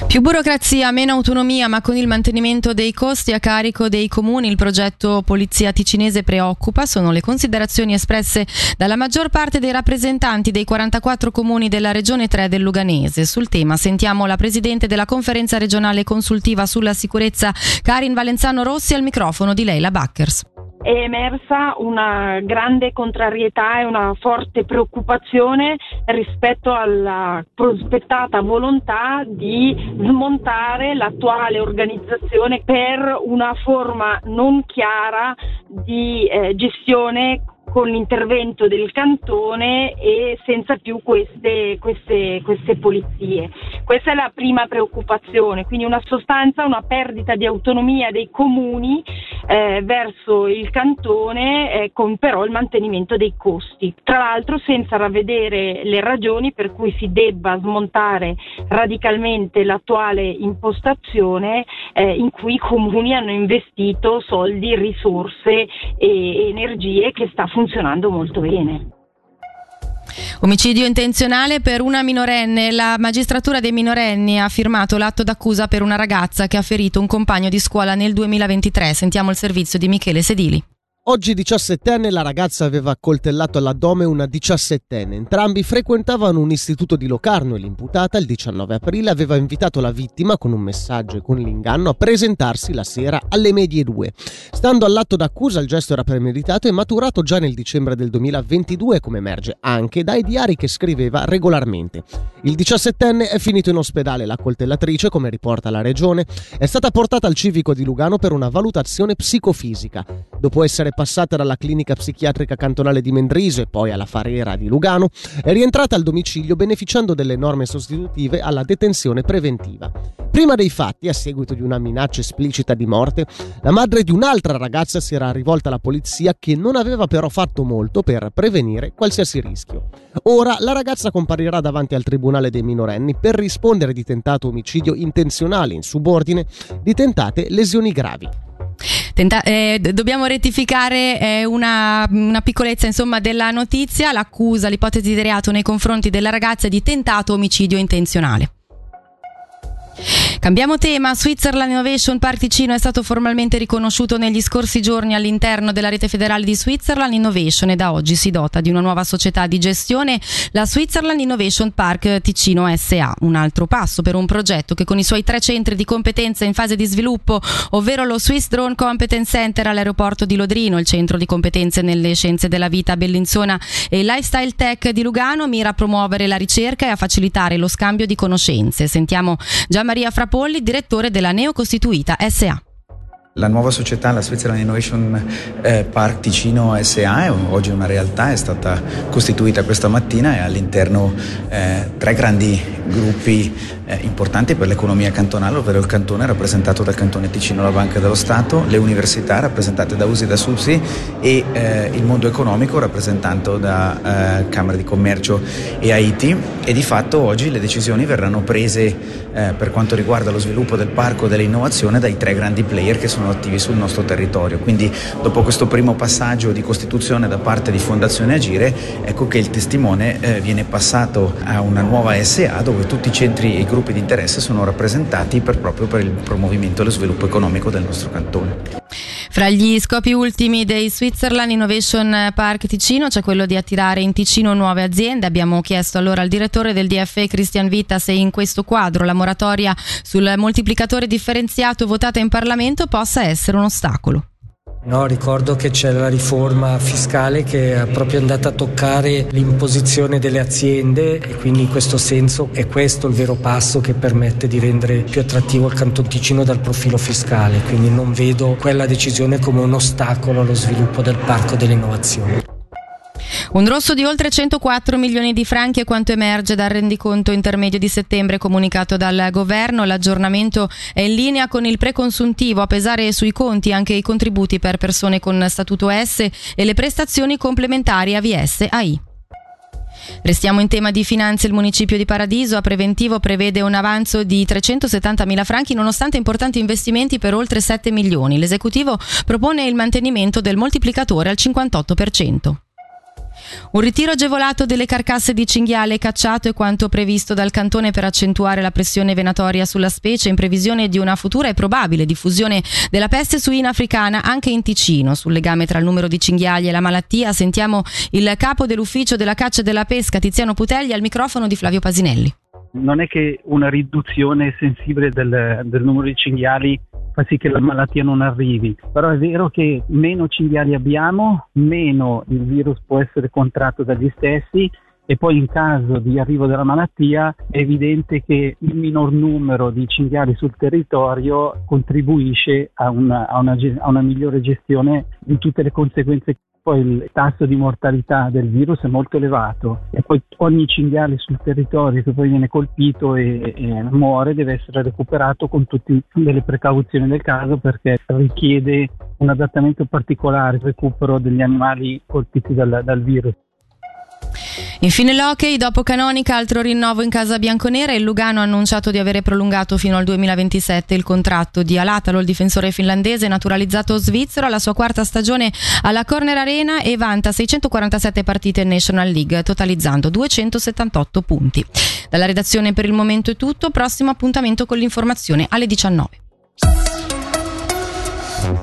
Più burocrazia, meno autonomia, ma con il mantenimento dei costi a carico dei comuni. Il progetto Polizia Ticinese preoccupa, sono le considerazioni espresse dalla maggior parte dei rappresentanti dei 44 comuni della Regione 3 del Luganese. Sul tema sentiamo la Presidente della Conferenza Regionale Consultiva sulla Sicurezza, Karin Valenzano Rossi, al microfono di Leila Backers. È emersa una grande contrarietà e una forte preoccupazione rispetto alla prospettata volontà di smontare l'attuale organizzazione per una forma non chiara di gestione con l'intervento del cantone e senza più queste polizie. Questa è la prima preoccupazione, quindi una perdita di autonomia dei comuni verso il cantone, con però il mantenimento dei costi. Tra l'altro senza ravvedere le ragioni per cui si debba smontare radicalmente l'attuale impostazione in cui i comuni hanno investito soldi, risorse e energie che sta funzionando molto bene. Omicidio intenzionale per una minorenne. La magistratura dei minorenni ha firmato l'atto d'accusa per una ragazza che ha ferito un compagno di scuola nel 2023. Sentiamo il servizio di Michele Sedili. Oggi 17enne, la ragazza aveva accoltellato all'addome una 17enne. Entrambi frequentavano un istituto di Locarno e l'imputata il 19 aprile aveva invitato la vittima con un messaggio e con l'inganno a presentarsi la sera alle medie 2. Stando all'atto d'accusa, il gesto era premeditato e maturato già nel dicembre del 2022, come emerge anche dai diari che scriveva regolarmente. Il 17enne è finito in ospedale. La coltellatrice, come riporta la regione, è stata portata al civico di Lugano per una valutazione psicofisica. Dopo essere passata dalla clinica psichiatrica cantonale di Mendrisio e poi alla Farera di Lugano, è rientrata al domicilio beneficiando delle norme sostitutive alla detenzione preventiva. Prima dei fatti, a seguito di una minaccia esplicita di morte, la madre di un'altra ragazza si era rivolta alla polizia, che non aveva però fatto molto per prevenire qualsiasi rischio. Ora la ragazza comparirà davanti al Tribunale dei minorenni per rispondere di tentato omicidio intenzionale in subordine, di tentate lesioni gravi. Dobbiamo rettificare una piccolezza della notizia. L'accusa, l'ipotesi di reato nei confronti della ragazza è di tentato omicidio intenzionale. Cambiamo tema. Switzerland Innovation Park Ticino è stato formalmente riconosciuto negli scorsi giorni all'interno della rete federale di Switzerland Innovation e da oggi si dota di una nuova società di gestione, la Switzerland Innovation Park Ticino SA. Un altro passo per un progetto che con i suoi 3 centri di competenza in fase di sviluppo, ovvero lo Swiss Drone Competence Center all'aeroporto di Lodrino, il centro di competenze nelle scienze della vita a Bellinzona e il Lifestyle Tech di Lugano, mira a promuovere la ricerca e a facilitare lo scambio di conoscenze. Sentiamo Gianmaria Frapolli, direttore della neocostituita SA. La nuova società, la Switzerland Innovation Park Ticino SA, è oggi una realtà, è stata costituita questa mattina e all'interno 3 grandi gruppi importanti per l'economia cantonale, ovvero il cantone rappresentato dal Cantone Ticino, la Banca dello Stato, le università rappresentate da USI e da SUPSI e il mondo economico rappresentato da Camere di Commercio e AITI, e di fatto oggi le decisioni verranno prese per quanto riguarda lo sviluppo del parco e dell'innovazione dai 3 grandi player che sono attivi sul nostro territorio. Quindi dopo questo primo passaggio di costituzione da parte di Fondazione Agire, ecco che il testimone viene passato a una nuova SA dove tutti i centri e i gruppi di interesse sono rappresentati proprio per il promovimento e lo sviluppo economico del nostro cantone. Fra gli scopi ultimi dei Switzerland Innovation Park Ticino c'è quello di attirare in Ticino nuove aziende. Abbiamo chiesto allora al direttore del DFE Christian Vita se in questo quadro la moratoria sul moltiplicatore differenziato votata in Parlamento possa essere un ostacolo. No, ricordo che c'è la riforma fiscale che è proprio andata a toccare l'imposizione delle aziende e quindi in questo senso è questo il vero passo che permette di rendere più attrattivo il Canton Ticino dal profilo fiscale, quindi non vedo quella decisione come un ostacolo allo sviluppo del parco dell'innovazione. Un rosso di oltre 104 milioni di franchi è quanto emerge dal rendiconto intermedio di settembre comunicato dal governo. L'aggiornamento è in linea con il preconsuntivo, a pesare sui conti anche i contributi per persone con statuto S e le prestazioni complementari AVS AI. Restiamo in tema di finanze. Il municipio di Paradiso a preventivo prevede un avanzo di 370.000 franchi nonostante importanti investimenti per oltre 7 milioni. L'esecutivo propone il mantenimento del moltiplicatore al 58%. Un ritiro agevolato delle carcasse di cinghiale cacciato è quanto previsto dal cantone per accentuare la pressione venatoria sulla specie in previsione di una futura e probabile diffusione della peste suina africana anche in Ticino. Sul legame tra il numero di cinghiali e la malattia sentiamo il capo dell'ufficio della caccia e della pesca Tiziano Putelli al microfono di Flavio Pasinelli. Non è che una riduzione sensibile del numero di cinghiali fa sì che la malattia non arrivi, però è vero che meno cinghiali abbiamo, meno il virus può essere contratto dagli stessi, e poi in caso di arrivo della malattia è evidente che il minor numero di cinghiali sul territorio contribuisce a una migliore gestione di tutte le conseguenze. Poi il tasso di mortalità del virus è molto elevato e poi ogni cinghiale sul territorio che poi viene colpito e muore deve essere recuperato con tutte le precauzioni del caso, perché richiede un adattamento particolare al recupero degli animali colpiti dal virus. Infine l'hockey, dopo Canonica altro rinnovo in casa bianconera. Il Lugano ha annunciato di avere prolungato fino al 2027 il contratto di Alatalo, il difensore finlandese naturalizzato svizzero, alla sua quarta stagione alla Corner Arena e vanta 647 partite in National League, totalizzando 278 punti. Dalla redazione per il momento è tutto, prossimo appuntamento con l'informazione alle 19.